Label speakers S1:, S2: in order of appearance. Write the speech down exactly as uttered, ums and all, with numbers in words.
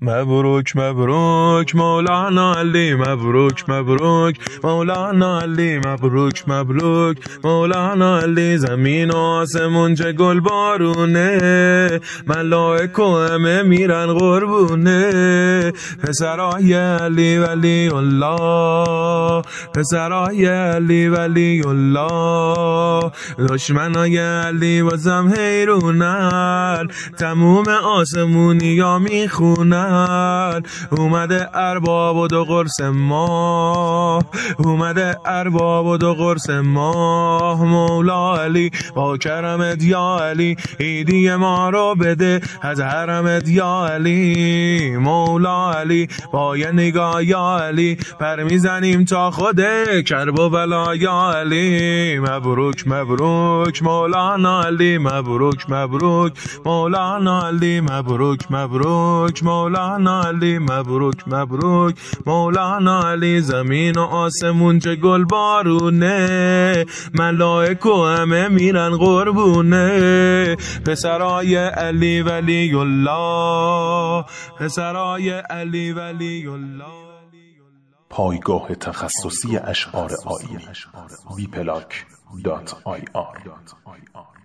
S1: مبروک مبروک مولانا علی، مبروک مبروک مولانا علی، مبروک مبروک مولانا علی. زمین و آسمون چه گل بارونه، ملائک و همه میرن قربونه. پسرای علی ولی الله، پسرای علی ولی الله. دشمنای علی بازم حیرونن، تموم آسمونی یا میخونن. اومده ارباب و دو قرص ماه، اومده ارباب و دو قرص ماه. مولا علی با کرمت یا علی، عیدی ما رو بده از حرمت یا علی. مولا علی با یه نگاه یا علی، پر میزنیم تا خود کرب و بلا یا علی. مبروک مبروک مولانا علی، مبروک مبروک مولانا علی، مبروک مبروک مولانا علی، مبروک مبروک مولانا علی. زمین و آسمون چه گل بارونه، ملائک و همه میرن قربونه. پسرای علی ولی الله، پسرای علی ولی الله.
S2: پایگاه تخصصی اشعار آیینی وی پلاک دات آی آر